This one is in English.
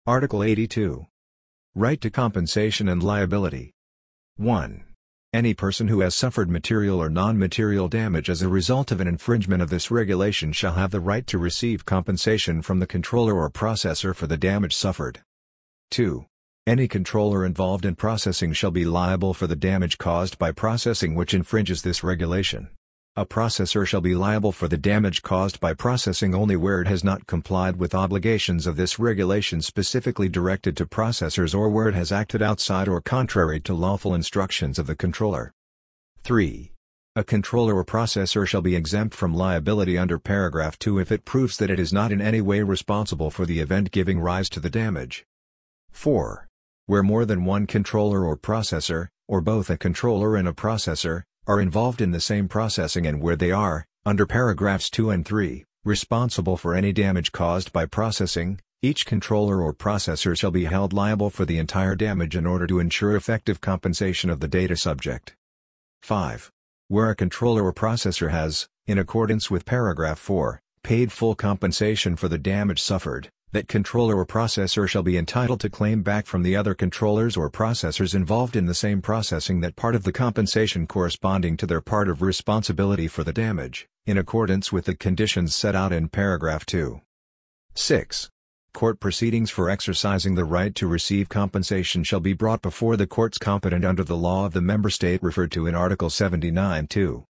Article 82. Right to compensation and liability. 1. Any person who has suffered material or non-material damage as a result of an infringement of this regulation shall have the right to receive compensation from the controller or processor for the damage suffered. 2. Any controller involved in processing shall be liable for the damage caused by processing which infringes this regulation. A processor shall be liable for the damage caused by processing only where it has not complied with obligations of this regulation specifically directed to processors or where it has acted outside or contrary to lawful instructions of the controller. 3. A controller or processor shall be exempt from liability under paragraph 2 if it proves that it is not in any way responsible for the event giving rise to the damage. 4. Where more than one controller or processor, or both a controller and a processor, are involved in the same processing and where they are, under paragraphs 2 and 3, responsible for any damage caused by processing, each controller or processor shall be held liable for the entire damage in order to ensure effective compensation of the data subject. 5. Where a controller or processor has, in accordance with paragraph 4, paid full compensation for the damage suffered, that controller or processor shall be entitled to claim back from the other controllers or processors involved in the same processing that part of the compensation corresponding to their part of responsibility for the damage, in accordance with the conditions set out in paragraph 2. 6. Court proceedings for exercising the right to receive compensation shall be brought before the courts competent under the law of the member state referred to in Article 79(2).